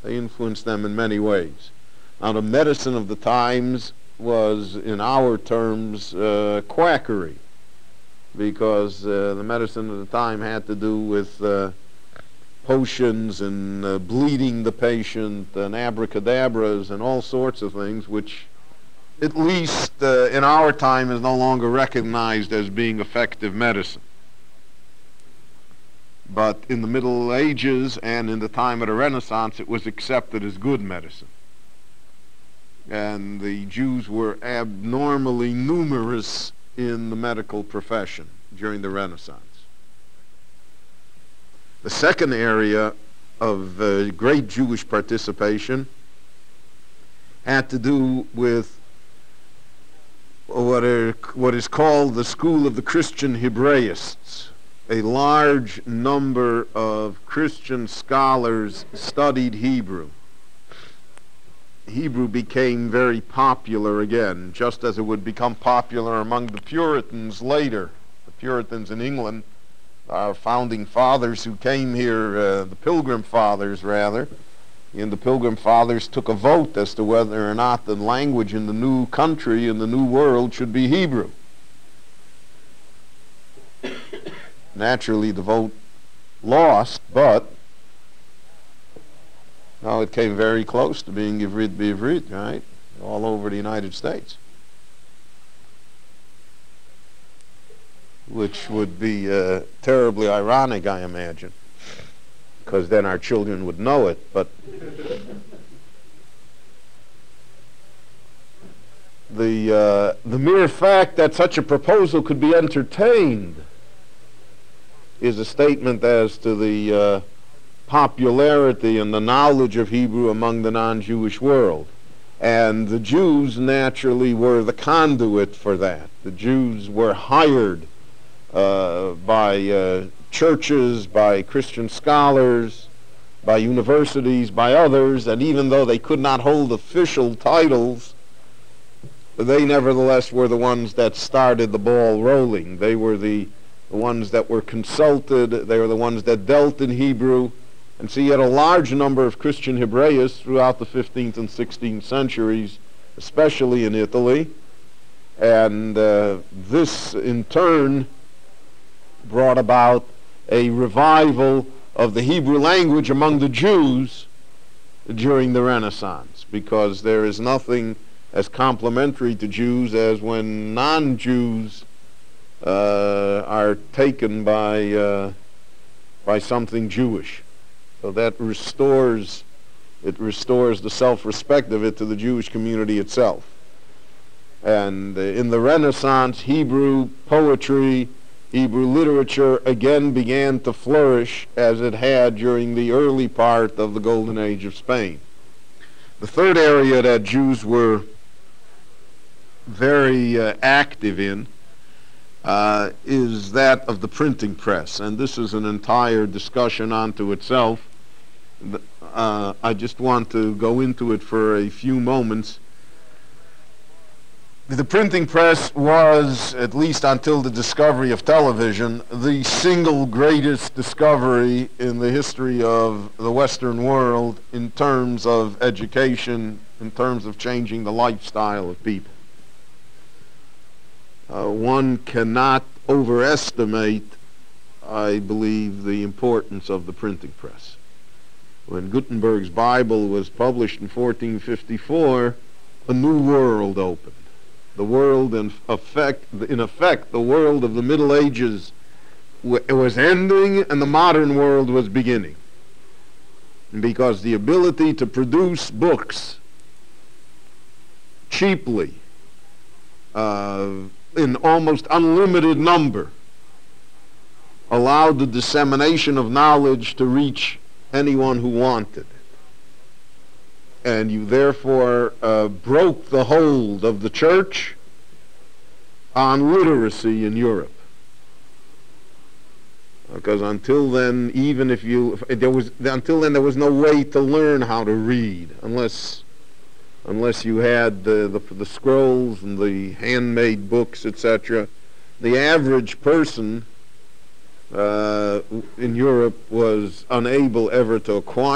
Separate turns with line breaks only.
They influenced them in many ways. Now, the medicine of the times was, in our terms, quackery, because the medicine of the time had to do with potions and bleeding the patient and abracadabras and all sorts of things, which at least in our time is no longer recognized as being effective medicine. But in the Middle Ages and in the time of the Renaissance, it was accepted as good medicine. And the Jews were abnormally numerous in the medical profession during the Renaissance. The second area of great Jewish participation had to do with what is called the school of the Christian Hebraists. A large number of Christian scholars studied Hebrew. Hebrew became very popular again, just as it would become popular among the Puritans later. The Puritans in England, our founding fathers who came here, the Pilgrim Fathers rather, and the Pilgrim Fathers took a vote as to whether or not the language in the new country, in the new world, should be Hebrew. Naturally, the vote lost, but now it came very close to being Ivrit B'Ivrit, right? All over the United States. Which would be terribly ironic, I imagine, because then our children would know it. But the mere fact that such a proposal could be entertained is a statement as to the popularity and the knowledge of Hebrew among the non-Jewish world. And the Jews naturally were the conduit for that. The Jews were hired by churches, by Christian scholars, by universities, by others, and even though they could not hold official titles, they nevertheless were the ones that started the ball rolling. They were the ones that were consulted, they were the ones that dealt in Hebrew. And so you had a large number of Christian Hebraists throughout the 15th and 16th centuries, especially in Italy. And this, in turn, brought about a revival of the Hebrew language among the Jews during the Renaissance, because there is nothing as complimentary to Jews as when non-Jews are taken by something Jewish. So that restores the self-respect of it to the Jewish community itself. And in the Renaissance, Hebrew poetry, Hebrew literature again began to flourish as it had during the early part of the Golden Age of Spain. The third area that Jews were very active in is that of the printing press, and this is an entire discussion unto itself. I just want to go into it for a few moments. The printing press was, at least until the discovery of television, the single greatest discovery in the history of the Western world in terms of education, in terms of changing the lifestyle of people. One cannot overestimate, I believe, the importance of the printing press. When Gutenberg's Bible was published in 1454, a new world opened. The world, in effect, the world of the Middle Ages was ending and the modern world was beginning. Because the ability to produce books cheaply, in almost unlimited number, allowed the dissemination of knowledge to reach anyone who wanted. And you therefore broke the hold of the church on literacy in Europe. Because until then, until then there was no way to learn how to read unless you had the scrolls and the handmade books, etc. The average person in Europe was unable ever to acquire